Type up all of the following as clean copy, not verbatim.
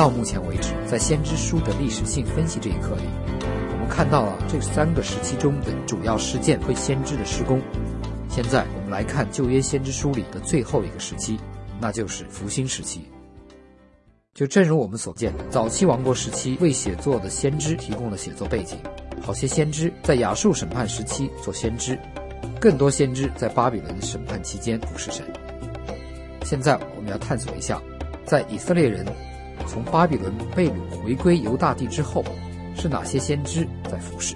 到目前为止，在先知书的历史性分析这一课里，我们看到了这3个时期中的主要事件和先知的施工。现在我们来看旧约先知书里的最后一个时期，那就是复兴时期。就正如我们所见，早期王国时期为写作的先知提供了写作背景，好些先知在亚述审判时期做先知，更多先知在巴比伦审判期间服侍神。现在我们要探索一下，在以色列人从巴比伦被掳回归犹大地之后，是哪些先知在服侍。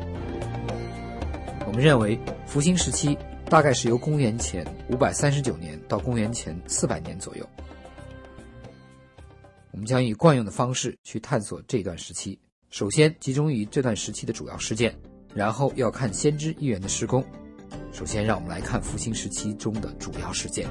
我们认为复兴时期大概是由公元前539年到公元前400年左右。我们将以惯用的方式去探索这段时期，首先集中于这段时期的主要事件，然后要看先知预言的施工。首先让我们来看复兴时期中的主要事件。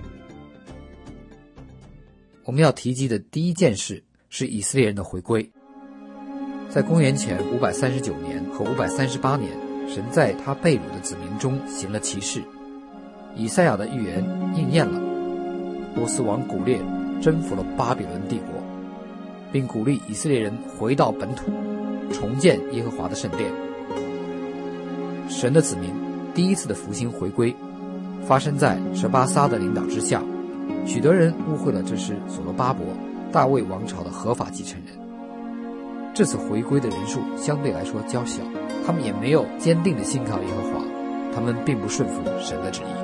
我们要提及的第一件事是以色列人的回归。在公元前539年和538年，神在他被掳的子民中行了奇事，以赛亚的预言应验了。波斯王古列征服了巴比伦帝国，并鼓励以色列人回到本土，重建耶和华的圣殿。神的子民第一次的复兴回归发生在舍巴撒的领导之下，许多人误会了这是所罗巴伯大卫王朝的合法继承人。这次回归的人数相对来说较小，他们也没有坚定的信靠耶和华，他们并不顺服神的旨意。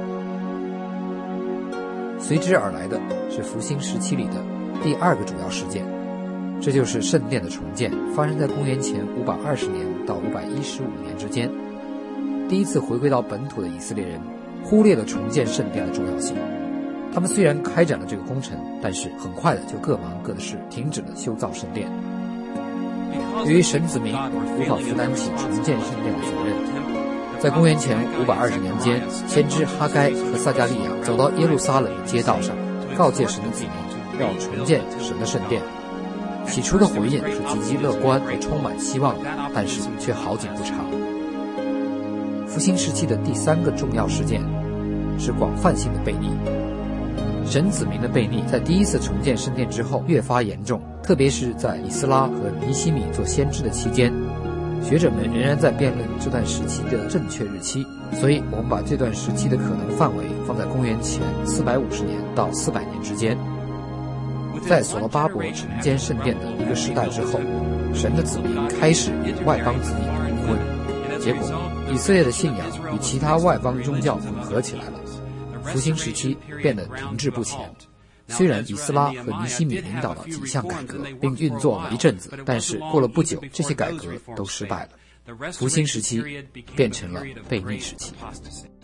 随之而来的是复兴时期里的第2个主要事件，这就是圣殿的重建，发生在公元前520年到515年之间。第一次回归到本土的以色列人忽略了重建圣殿的重要性，他们虽然开展了这个工程，但是很快的就各忙各的事，停止了修造圣殿。由于神子民无法负担起重建圣殿的责任，在公元前520年间，先知哈该和撒迦利亚走到耶路撒冷的街道上，告诫神的子民要重建神的圣殿。起初的回应是极其乐观和充满希望的，但是却好景不长。复兴时期的第3个重要事件是广泛性的悖逆。神子民的悖逆在第一次重建圣殿之后越发严重，特别是在以斯拉和尼希米做先知的期间，学者们仍然在辩论这段时期的正确日期，所以我们把这段时期的可能范围放在公元前450年到400年之间。在所罗巴伯重建圣殿的一个时代之后，神的子民开始与外邦子民通婚，结果以色列的信仰与其他外邦宗教混合起来了，复兴时期变得停滞不前。虽然以斯拉和尼希米领导了几项改革并运作了一阵子，但是过了不久，这些改革都失败了，复兴时期变成了悖逆时期。